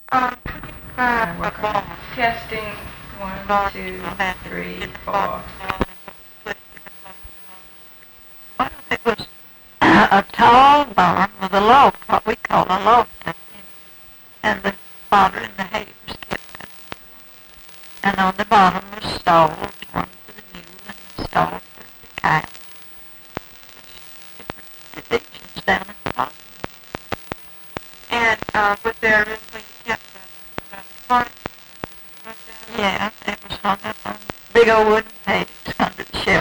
Testing. 1, 2, 3, 4. Well, it was a tall barn with a loft, what we call a loft, and the fodder and the hay was kept up. And on the bottom was stalls, one for the mule and a stall for the cow. Different divisions down at the bottom. And was there a room where you kept the cart? Yeah, it was hung up on big old wooden pegs under the shelf.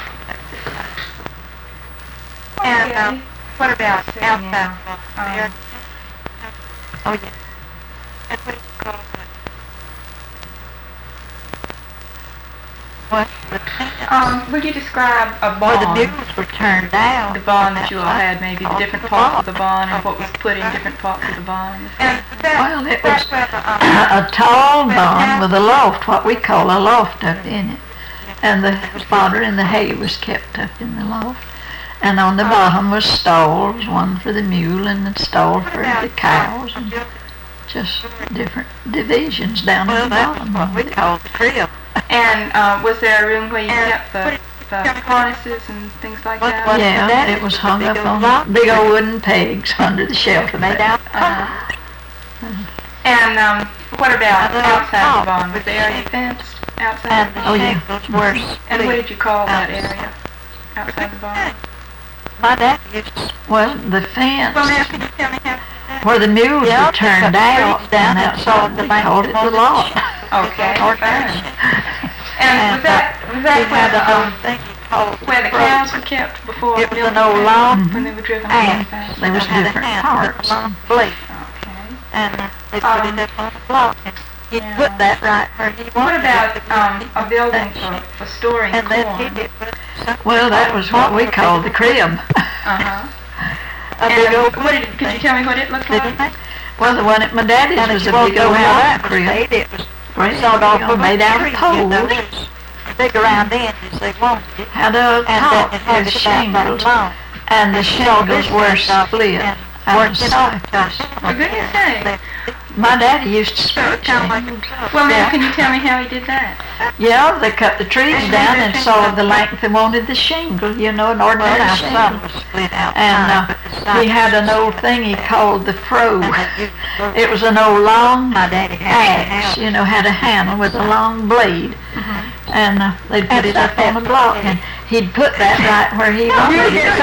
And what about outside? Oh, yeah. And what do you call it? What? Would you describe a Well, the barn? mules were turned out. The barn that you all had, maybe the different parts of the barn and what was put in different parts of the barn. Well, it was a tall barn with a loft, what we call a loft up in it. And the fodder and the hay was kept up in the loft. And on the bottom was stalls, one for the mule and a stall for the cows, and just different divisions down at the bottom. What we called the crib. And was there a room where you kept the harnesses and things like that? Yeah, it was hung up on big old wooden pegs under the shelf. Made out. And what about outside the barn? Was the area fenced outside? Oh yeah, worse. And what did you call that area outside the barn? My dad used to. Well, the fence. Well, now can you tell me how? Where the mules were turned out down outside, we called it the lot. Okay. And was that where the cows were kept before? It was an old lawn. When they were driven And fast. there was different parts. Okay. And they put it up on the block. And he'd put that right where he What wanted about it. a building for storing And then corn? he did put something. Well, that was what we called the crib. A big old Could you tell me what it looked like? Well, the one at my daddy's was a big old round crib. It was sawed off made out of poles. Big around ends as they wanted it. Had a top with shingles, and the shingles were split out of cypress. For goodness sake. My daddy used to split shingles. Well, now can you tell me how he did that? Yeah, they cut the trees down and sawed the length they wanted the shingle, you know, an ordinary shingle. And he had an old thing he called the froe. It was an old long axe, you know, had a handle with a long blade. And they'd put it up on the block, and he'd put that right where he wanted it.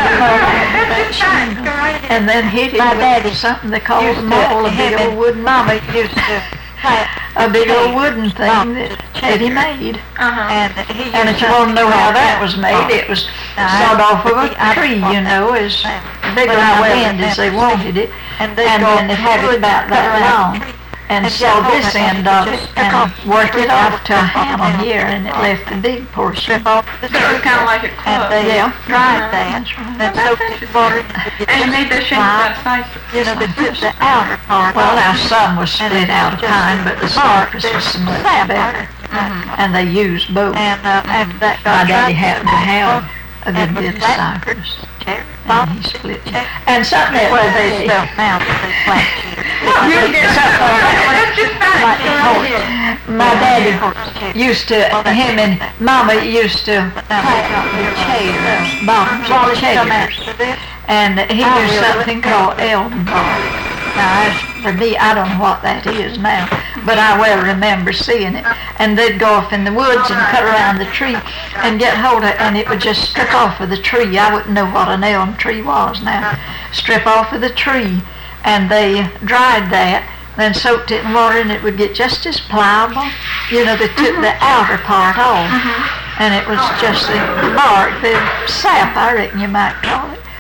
And then hit it with something they called a maul, a big old wooden mama used to a big old wooden thing that he made. And if you want to know how that was made, it was sawed off of a tree, you know, as big around end as they wanted it. And then it had it about that long. And saw this end of it and worked it off to a handle here, and it left the big portion. So it was kind of like a club. Yeah, dried that. And soaked it in water. And you made those shingles out of cypress. You know, they put the outer part. Well, our some was split out of pine, but the cypress was so much better. And they used both. And after that, my daddy happened to have a good bit of cypress. And he split it. And something that was they spelled now that they plant. My daddy used to, him and Mama used to pack up the chairs, bottoms of chairs. And he used something called elm bark. Now, as for me, I don't know what that is now, but I well remember seeing it. And they'd go off in the woods and cut around the tree and get hold of it, and it would just strip off of the tree. I wouldn't know what an elm tree was now. Strip off of the tree, and they dried that, then soaked it in water, and it would get just as pliable. You know, they took the outer part off, and it was just the bark, the sap, I reckon you might call it.